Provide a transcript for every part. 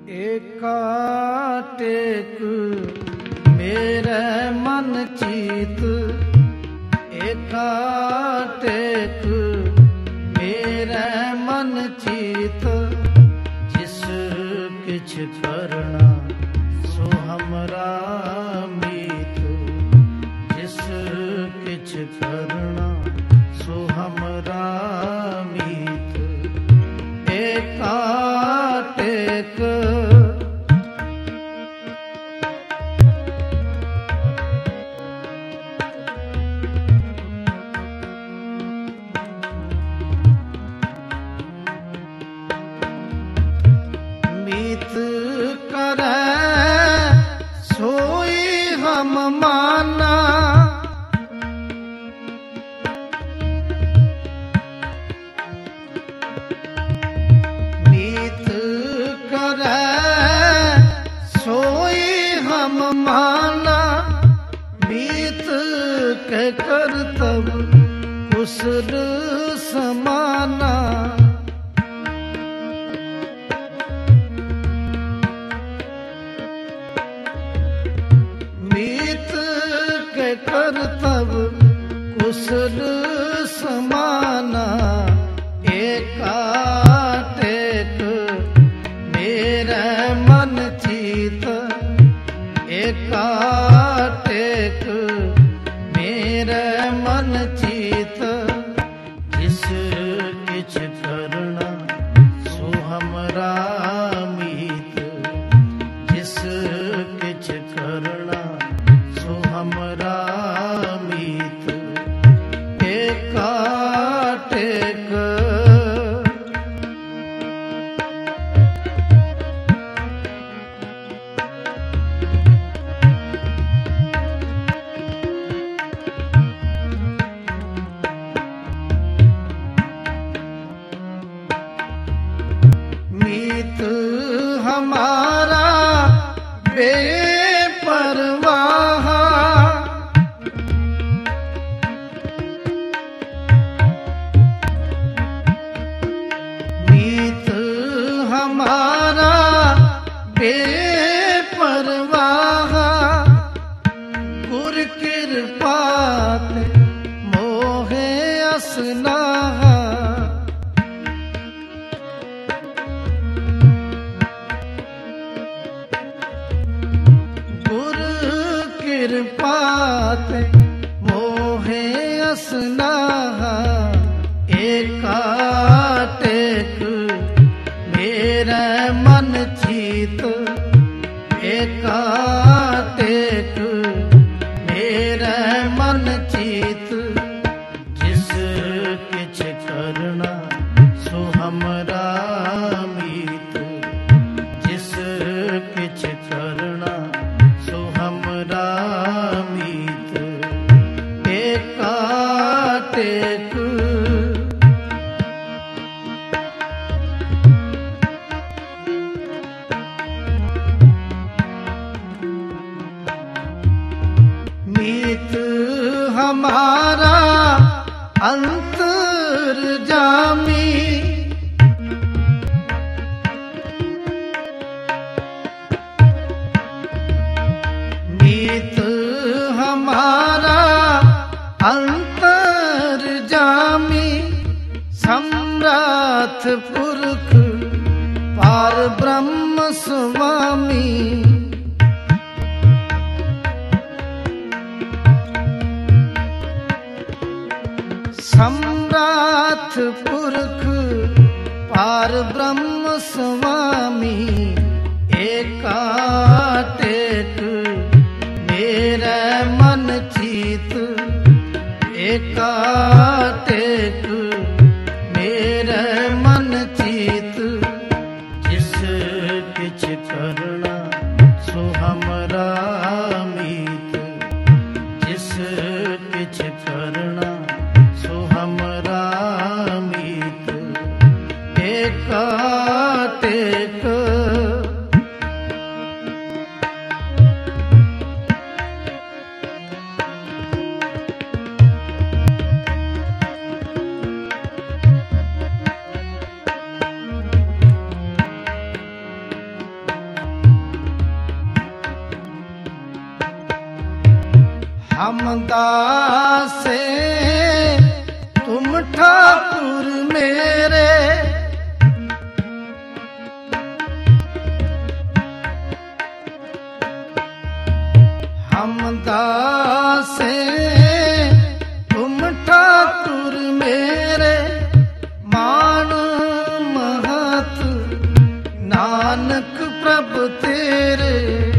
एकाटेक मेरे मन चित, एकाटेक मेरे मन चित। जिस किछ करना सो हमरा मीत, जिस किछ करना सो हमरा मीत। एकाटेक मीत करे सोई हम माना, मीत करे सोई हम माना। मीत के करतब कुशल समाना, मीत के करतब कुशल समाना। एकाटेक मेरे मन चित, एकाटेक मेरे मन चित। जिस किछ करना सो हमरा मीत, जिस किछ करना सो हमरा मीत। एकाटेक मीत हमारा बेपरवाह, मीत हमारा बेपरवाह। गुर कृपा ते मोहे असनाह, गुर कृपा ते मोहे असनाह। एकाटेक मेरे मन चित, एकाटेक मेरे मन चित। जिस किछ करना सो हमरा मीत, जिस किछ करना सो हमरा मीत। एकाटेक मीत हमारा अंतर्जामी, मीत हमारा अंतर्जामी। सम्राट पुरख पार ब्रह्म स्वामी, सम्राट पुरख पार ब्रह्म स्वामी। एकाटेक मेरे मन चित, एकाटेक मेरे मन चित। जिस किछ करना सो हमरा मीत, जिस किछ करना सो हमरा मीत। एकाटेक हम दासे तुम ठाकुर मेरे, हम दासे तुम ठाकुर मेरे, मान महत नानक प्रभु तेरे।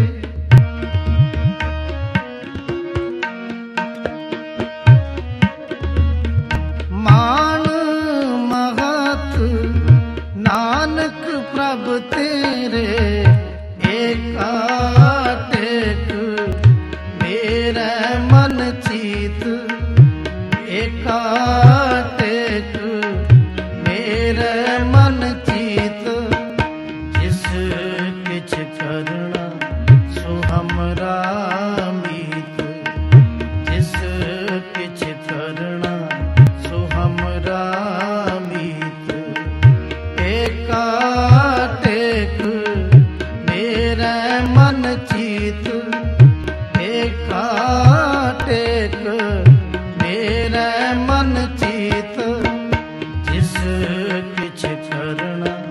मान महत नानक प्रभु तेरे, एका टेक मेरे मन चीत, एका टेक मेरे मन चीत, जिस किछ करना सो हमरा मीत, जिस किछ करना सो हमरा मीत, एका टेक मेरे मन चीत, एका टेक मेरे मन चीत, जिस किछ करना